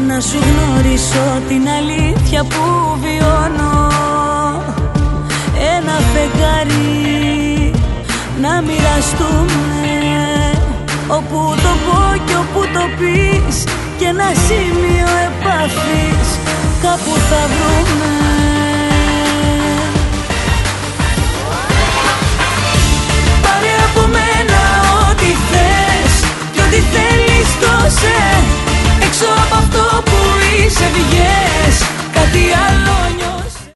να σου γνωρίσω την αλήθεια που βιώνω. Ένα φεγγάρι να μοιραστούμε, όπου το πω και όπου το πεις, και ένα σημείο επαφής κάπου θα βρούμε. Πάρε από μένα ό,τι θες και ό,τι θέλεις δώσε, έξω από